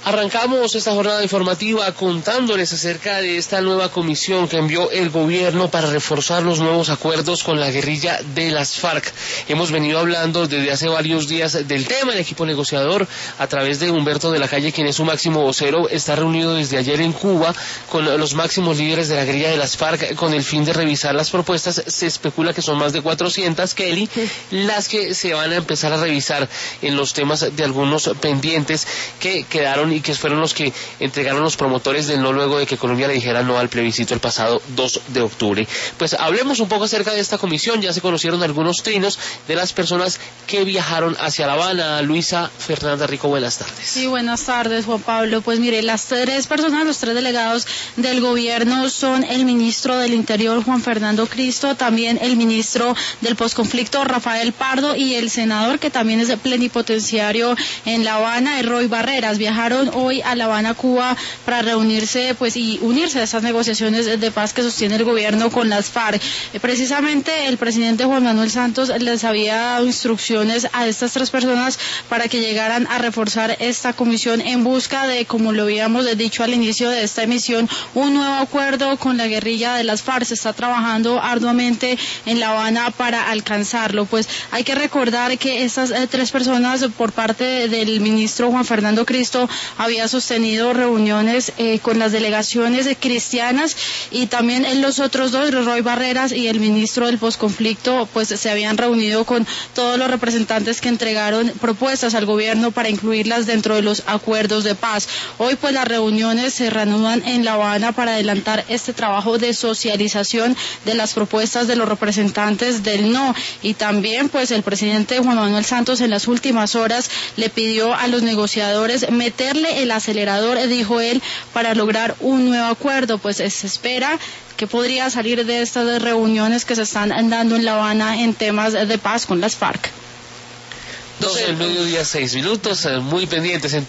Arrancamos esta jornada informativa contándoles acerca de esta nueva comisión que envió el gobierno para reforzar los nuevos acuerdos con la guerrilla de las FARC. Hemos venido hablando desde hace varios días del tema. El equipo negociador, a través de Humberto de la Calle, quien es su máximo vocero, está reunido desde ayer en Cuba con los máximos líderes de la guerrilla de las FARC con el fin de revisar las propuestas. Se especula que son más de 400, Kelly, las que se van a empezar a revisar en los temas de algunos pendientes que quedaron y que fueron los que entregaron los promotores del no luego de que Colombia le dijera no al plebiscito el pasado 2 de octubre. Pues hablemos un poco acerca de esta comisión. Ya se conocieron algunos trinos de las personas que viajaron hacia La Habana. Luisa Fernanda Rico, buenas tardes. Sí, buenas tardes, Juan Pablo. Pues mire, las tres personas, los tres delegados del gobierno son el ministro del Interior, Juan Fernando Cristo, también el ministro del posconflicto, Rafael Pardo, y el senador, que también es plenipotenciario en La Habana, Roy Barreras. Viajaron hoy a La Habana, Cuba, para reunirse y unirse a esas negociaciones de paz que sostiene el gobierno con las FARC. Precisamente el presidente Juan Manuel Santos les había dado instrucciones a estas tres personas para que llegaran a reforzar esta comisión en busca de, como lo habíamos dicho al inicio de esta emisión, un nuevo acuerdo con la guerrilla de las FARC. Se está trabajando arduamente en La Habana para alcanzarlo. Pues hay que recordar que estas tres personas, por parte del ministro Juan Fernando Cristo, había sostenido reuniones con las delegaciones cristianas, y también los otros dos, Roy Barreras y el ministro del posconflicto, pues se habían reunido con todos los representantes que entregaron propuestas al gobierno para incluirlas dentro de los acuerdos de paz. Hoy pues las reuniones se reanudan en La Habana para adelantar este trabajo de socialización de las propuestas de los representantes del no, y también pues el presidente Juan Manuel Santos en las últimas horas le pidió a los negociadores meterle el acelerador, dijo él, para lograr un nuevo acuerdo. Pues se espera que podría salir de estas reuniones que se están dando en La Habana en temas de paz con las FARC. 12 del mediodía, 6 minutos, muy pendientes entonces.